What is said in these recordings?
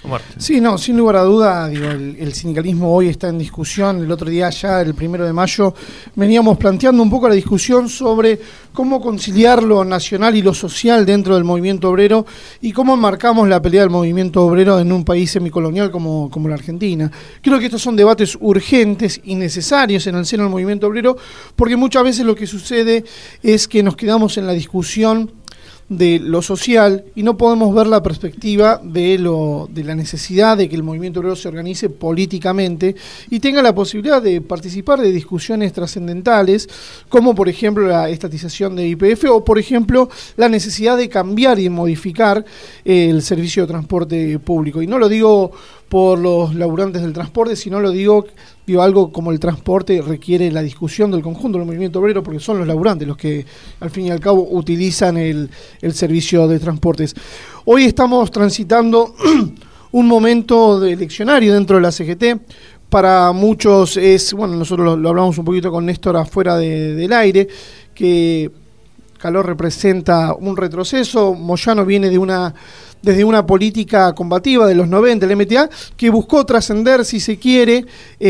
Omar. Sí, no, sin lugar a duda, digo, el sindicalismo hoy está en discusión. El otro día, ya el 1 de mayo, veníamos planteando un poco la discusión sobre cómo conciliar lo nacional y lo social dentro del movimiento obrero y cómo enmarcamos la pelea del movimiento obrero en un país semicolonial como la Argentina. Creo que estos son debates urgentes y necesarios en el seno del movimiento obrero, porque muchas veces lo que sucede es que nos quedamos en la discusión de lo social y no podemos ver la perspectiva de la necesidad de que el movimiento obrero se organice políticamente y tenga la posibilidad de participar de discusiones trascendentales, como por ejemplo la estatización de YPF o por ejemplo la necesidad de cambiar y modificar el servicio de transporte público. Y no lo digo por los laburantes del transporte, sino lo digo algo como el transporte requiere la discusión del conjunto del movimiento obrero, porque son los laburantes los que al fin y al cabo utilizan el servicio de transportes. Hoy estamos transitando un momento de eleccionario dentro de la CGT. Para muchos nosotros lo hablamos un poquito con Néstor afuera del aire, que Caló representa un retroceso. Moyano viene desde una política combativa de los 90, el MTA, que buscó trascender, si se quiere,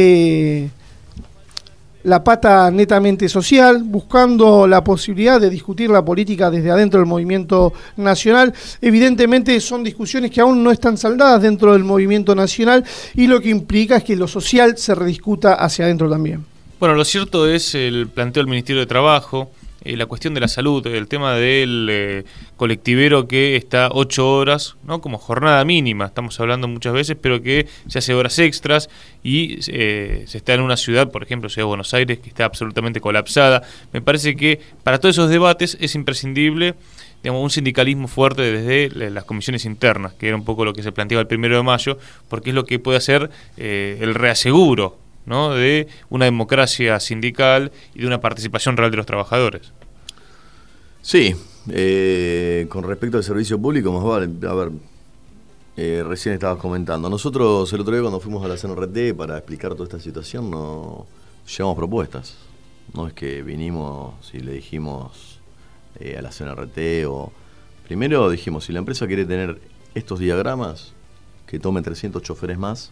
la pata netamente social, buscando la posibilidad de discutir la política desde adentro del movimiento nacional. Evidentemente son discusiones que aún no están saldadas dentro del movimiento nacional y lo que implica es que lo social se rediscuta hacia adentro también. Bueno, lo cierto es el planteo del Ministerio de Trabajo, la cuestión de la salud, el tema del colectivero que está 8 horas, ¿no? Como jornada mínima, estamos hablando muchas veces, pero que se hace horas extras y se está en una ciudad, por ejemplo, Ciudad de Buenos Aires, que está absolutamente colapsada. Me parece que para todos esos debates es imprescindible, digamos, un sindicalismo fuerte desde las comisiones internas, que era un poco lo que se planteaba el 1 de mayo, porque es lo que puede hacer el reaseguro, ¿no? De una democracia sindical y de una participación real de los trabajadores. Sí, con respecto al servicio público, más vale, a ver, recién estabas comentando. Nosotros el otro día cuando fuimos a la CNRT para explicar toda esta situación, llevamos propuestas. No es que vinimos y le dijimos a la CNRT o... Primero dijimos, si la empresa quiere tener estos diagramas, que tome 300 choferes más.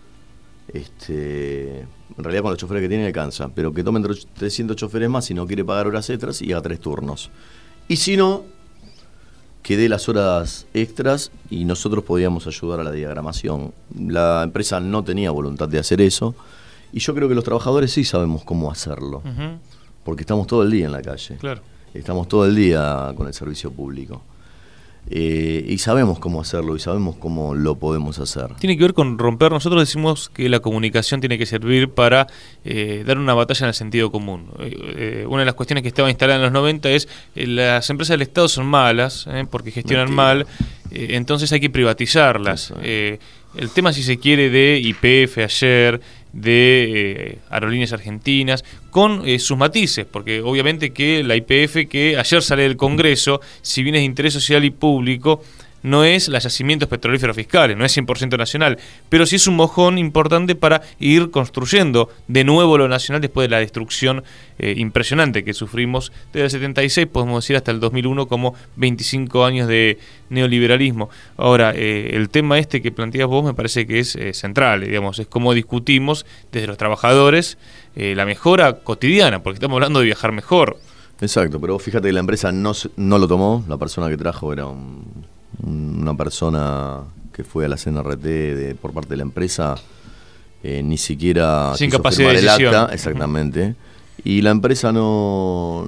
En realidad con los choferes que tiene alcanza, pero que tomen 300 choferes más si no quiere pagar horas extras y haga 3 turnos. Y si no, que dé las horas extras y nosotros podíamos ayudar a la diagramación. La empresa no tenía voluntad de hacer eso y yo creo que los trabajadores sí sabemos cómo hacerlo, porque estamos todo el día en la calle. Claro. Estamos todo el día con el servicio público. Y sabemos cómo hacerlo y sabemos cómo lo podemos hacer. Tiene que ver con romper. Nosotros decimos que la comunicación tiene que servir para dar una batalla en el sentido común. Una de las cuestiones que estaba instalada en los 90 es las empresas del Estado son malas porque gestionan mal, entonces hay que privatizarlas. El tema, si se quiere, de YPF ayer, de Aerolíneas Argentinas, con sus matices, porque obviamente que la YPF que ayer sale del Congreso, si bien es de interés social y público, no es la yacimientos petrolíferos fiscales, no es 100% nacional, pero sí es un mojón importante para ir construyendo de nuevo lo nacional después de la destrucción impresionante que sufrimos desde el 76, podemos decir hasta el 2001, como 25 años de neoliberalismo. Ahora, el tema que planteas vos me parece que es central, digamos, es cómo discutimos desde los trabajadores la mejora cotidiana, porque estamos hablando de viajar mejor. Exacto, pero fíjate que la empresa no lo tomó, la persona que trajo era una persona que fue a la CNRT por parte de la empresa, ni siquiera sin quiso capacidad firmar de decisión. el acta, exactamente, y la empresa no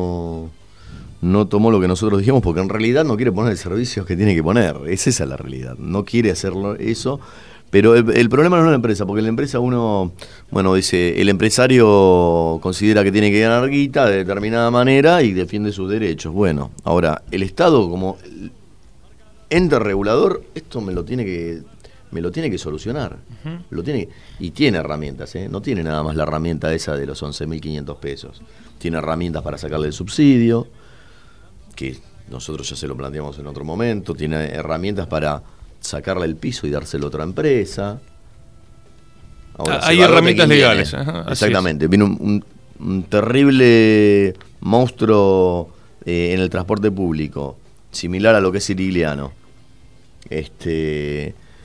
tomó lo que nosotros dijimos, porque en realidad no quiere poner el servicio que tiene que poner, es esa la realidad, no quiere hacerlo eso. Pero el problema no es la empresa, porque la empresa dice, el empresario considera que tiene que ganar guita de determinada manera y defiende sus derechos. Bueno, ahora, el Estado como ente regulador, esto me lo tiene que solucionar. Y tiene herramientas, no tiene nada más la herramienta esa de los 11.500 pesos. Tiene herramientas para sacarle el subsidio, que nosotros ya se lo planteamos en otro momento. Tiene herramientas para sacarle el piso y dárselo a otra empresa. Ahora, hay herramientas legales. Exactamente. Viene un terrible monstruo en el transporte público, similar a lo que es Sirigliano. Y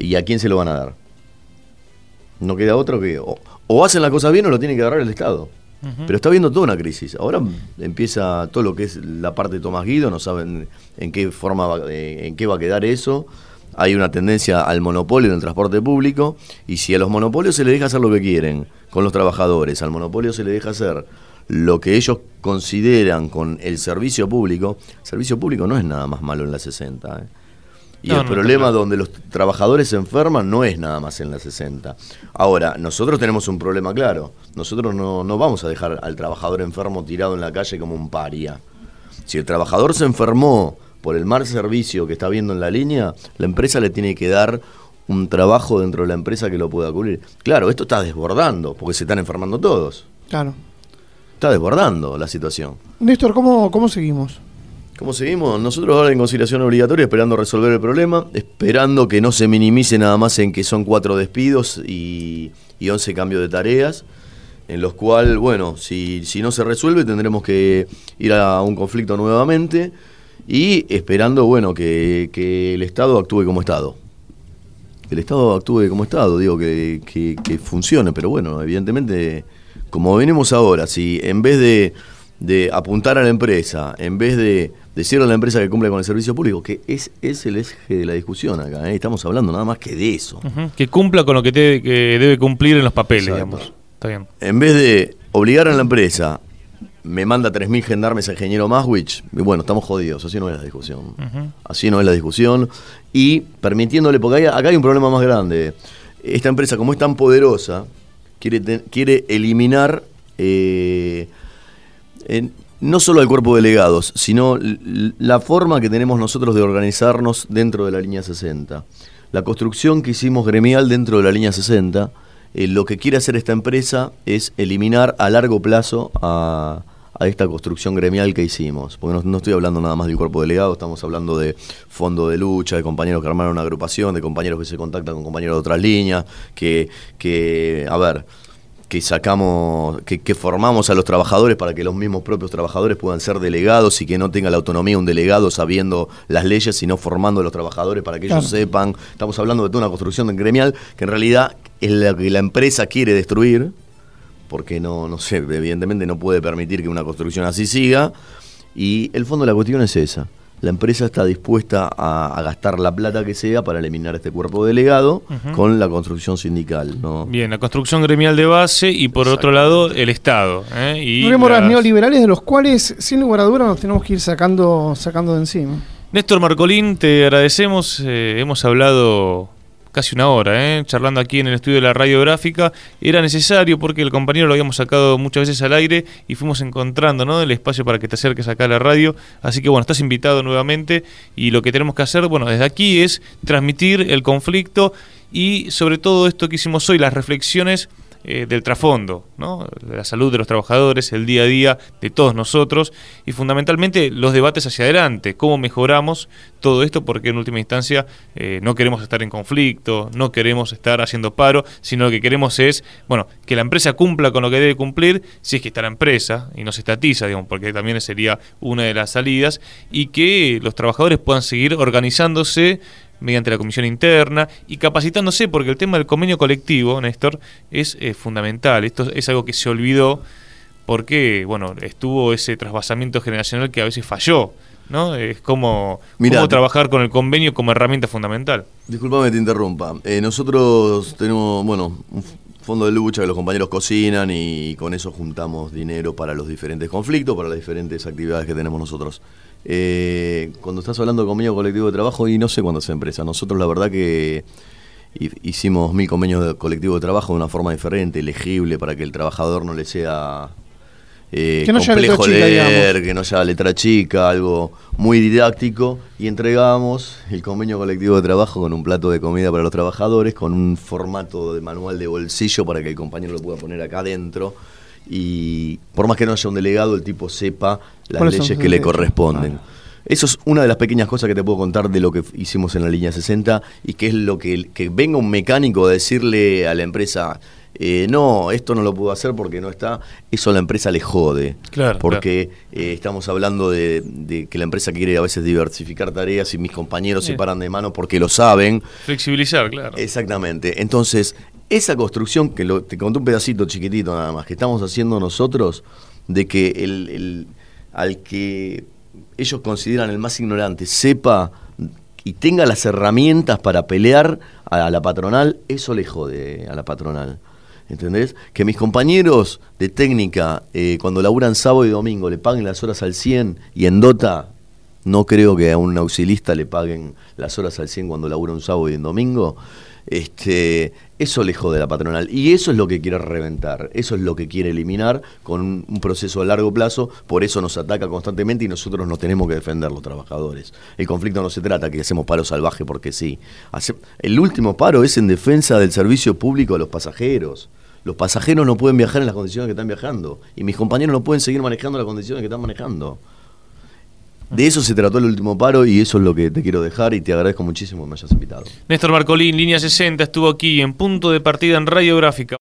¿Y a quién se lo van a dar? No queda otro que... O hacen las cosas bien o lo tiene que agarrar el Estado. Pero está habiendo toda una crisis. Ahora empieza todo lo que es la parte de Tomás Guido, no saben en qué forma, en qué va a quedar eso. Hay una tendencia al monopolio en el transporte público, y si a los monopolios se les deja hacer lo que quieren con los trabajadores, al monopolio se les deja hacer lo que ellos consideran con el servicio público no es nada más malo en la 60, Y el problema donde los trabajadores se enferman no es nada más en la 60. Ahora, nosotros tenemos un problema claro. Nosotros no vamos a dejar al trabajador enfermo tirado en la calle como un paria. Si el trabajador se enfermó por el mal servicio que está viendo en la línea, la empresa le tiene que dar un trabajo dentro de la empresa que lo pueda cubrir. Claro, esto está desbordando, porque se están enfermando todos. Claro. Está desbordando la situación. Néstor, ¿cómo seguimos? ¿Cómo seguimos? Nosotros ahora en conciliación obligatoria, esperando resolver el problema, esperando que no se minimice nada más en que son 4 despidos y 11 cambios de tareas, en los cuales, bueno, si no se resuelve tendremos que ir a un conflicto nuevamente, y esperando, bueno, que el Estado actúe como Estado. Que el Estado actúe como Estado, digo, que funcione, pero bueno, evidentemente, como venimos ahora, si en vez de apuntar a la empresa, en vez de decirle a la empresa que cumple con el servicio público, que es el eje de la discusión acá, estamos hablando nada más que de eso. Que cumpla con lo que debe cumplir en los papeles, digamos. Está bien. En vez de obligar a la empresa, me manda 3.000 gendarmes a ingeniero Maswich, y bueno, estamos jodidos, así no es la discusión. Así no es la discusión, y permitiéndole, porque acá hay un problema más grande. Esta empresa, como es tan poderosa, quiere eliminar... no solo al cuerpo de delegados, sino la forma que tenemos nosotros de organizarnos dentro de la línea 60. La construcción que hicimos gremial dentro de la línea 60, lo que quiere hacer esta empresa es eliminar a largo plazo a esta construcción gremial que hicimos. Porque no estoy hablando nada más del cuerpo de delegados, estamos hablando de fondo de lucha, de compañeros que armaron una agrupación, de compañeros que se contactan con compañeros de otras líneas, que sacamos, que formamos a los trabajadores para que los mismos propios trabajadores puedan ser delegados y que no tenga la autonomía un delegado sabiendo las leyes, sino formando a los trabajadores para que ellos sepan. Estamos hablando de toda una construcción gremial que en realidad es la que la empresa quiere destruir, porque no sé, evidentemente no puede permitir que una construcción así siga, y el fondo de la cuestión es esa. La empresa está dispuesta a gastar la plata que sea para eliminar este cuerpo delegado con la construcción sindical, ¿no? Bien, la construcción gremial de base y por otro lado el Estado. Y rémoras neoliberales de los cuales, sin lugar a dudas, nos tenemos que ir sacando de encima. Néstor Marcolín, te agradecemos. Hemos hablado casi una hora, charlando aquí en el estudio de la radiográfica. Era necesario porque el compañero lo habíamos sacado muchas veces al aire y fuimos encontrando, ¿no?, el espacio para que te acerques acá a la radio. Así que bueno, estás invitado nuevamente, y lo que tenemos que hacer, bueno, desde aquí es transmitir el conflicto y sobre todo esto que hicimos hoy, las reflexiones del trasfondo, ¿no?, de la salud de los trabajadores, el día a día de todos nosotros, y fundamentalmente los debates hacia adelante, cómo mejoramos todo esto, porque en última instancia no queremos estar en conflicto, no queremos estar haciendo paro, sino lo que queremos es, bueno, que la empresa cumpla con lo que debe cumplir, si es que está la empresa y no se estatiza, digamos, porque también sería una de las salidas, y que los trabajadores puedan seguir organizándose mediante la comisión interna y capacitándose, porque el tema del convenio colectivo, Néstor, es fundamental. Esto es algo que se olvidó porque, bueno, estuvo ese trasvasamiento generacional que a veces falló, ¿no? Es como trabajar con el convenio como herramienta fundamental. Disculpame que te interrumpa. Nosotros tenemos, bueno, un fondo de lucha que los compañeros cocinan y con eso juntamos dinero para los diferentes conflictos, para las diferentes actividades que tenemos nosotros. Cuando estás hablando de convenio colectivo de trabajo, y no sé cuándo es empresa, nosotros la verdad que hicimos 1000 convenios de colectivo de trabajo de una forma diferente, legible, para que el trabajador no le sea complejo leer, que no haya letra chica, algo muy didáctico, y entregamos el convenio colectivo de trabajo con un plato de comida para los trabajadores, con un formato de manual de bolsillo para que el compañero lo pueda poner acá adentro, y por más que no haya un delegado, el tipo sepa las leyes que le corresponden. Eso es una de las pequeñas cosas que te puedo contar de lo que hicimos en la línea 60, y que es lo que venga un mecánico a decirle a la empresa: no, esto no lo puedo hacer porque no está, eso a la empresa le jode. Claro, porque estamos hablando de que la empresa quiere a veces diversificar tareas y mis compañeros se paran de mano porque lo saben. Flexibilizar, claro. Exactamente. Entonces, esa construcción, que te conté un pedacito chiquitito nada más, que estamos haciendo nosotros, de que al que ellos consideran el más ignorante sepa y tenga las herramientas para pelear a la patronal, eso le jode a la patronal. ¿Entendés? Que mis compañeros de técnica, cuando laburan sábado y domingo, le paguen las horas al 100 y en Dota, no creo que a un auxilista le paguen las horas al 100 cuando labura un sábado y un domingo. Eso le jode a la patronal y eso es lo que quiere reventar, eso es lo que quiere eliminar con un proceso a largo plazo. Por eso nos ataca constantemente y nosotros nos tenemos que defender, los trabajadores. El conflicto no se trata que hacemos paro salvaje porque sí. El último paro es en defensa del servicio público a los pasajeros. Los pasajeros no pueden viajar en las condiciones que están viajando y mis compañeros no pueden seguir manejando las condiciones que están manejando. De eso se trató el último paro y eso es lo que te quiero dejar y te agradezco muchísimo que me hayas invitado. Néstor Marcolín, Línea 60, estuvo aquí en Punto de Partida en Radiográfica.